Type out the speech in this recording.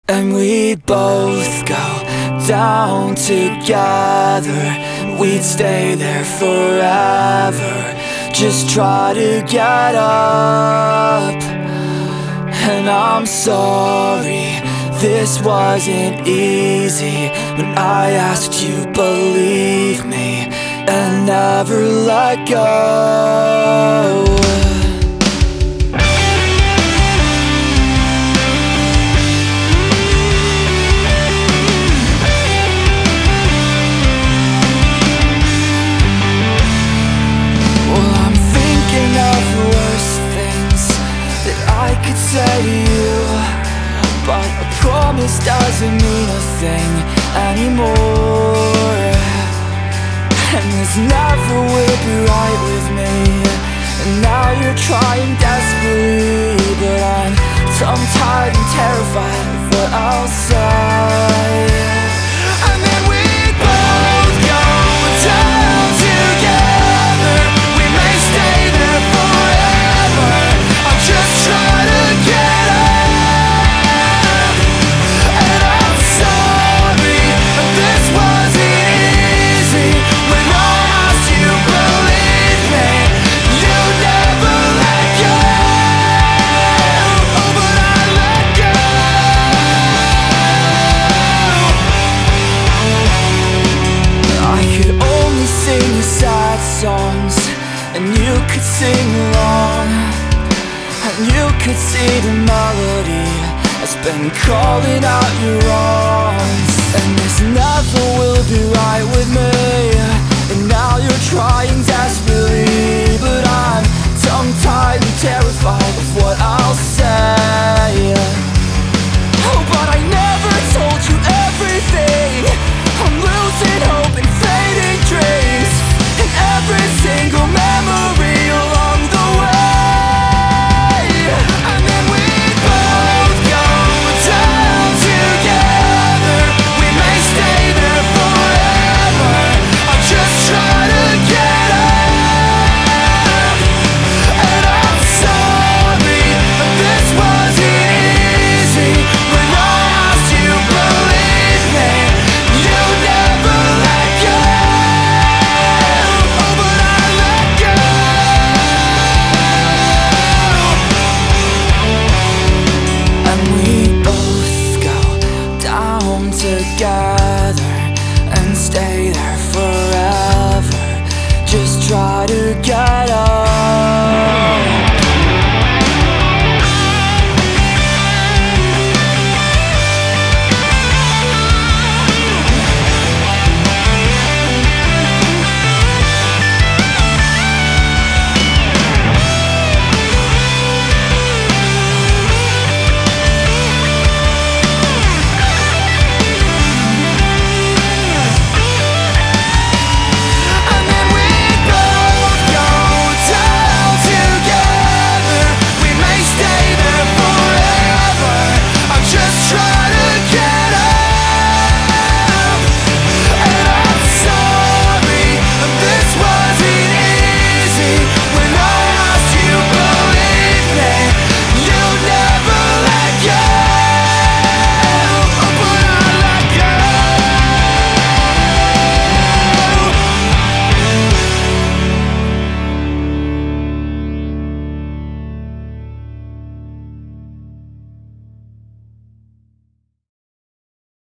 And we both go down together. We'd stay there forever. Just try to get up. And I'm sorry, this wasn't easy. When I asked you, believe me, and never let go. Say to you, but a promise doesn't mean a thing anymore. And this never will be right with me. And now you're trying desperately, but I'm tongue-tied and terrified of what I'll say. And then we both go down together. We may stay there forever. I'll just try to get up. And I'm sorry, but this wasn't easy. When I asked you, believe me, you never let go. Oh, but I let go. I could only sing you sad songs, and you could sing along. And you could see the melody has been calling out your wrongs. And this never will be right with me. And now you're trying desperately, but I'm tongue-tied and terrified of what I'll say. Oh, but I never told you everything. I'm losing hope and fading dreams, and every single memory along the way. Together and stay there forever. Just try to get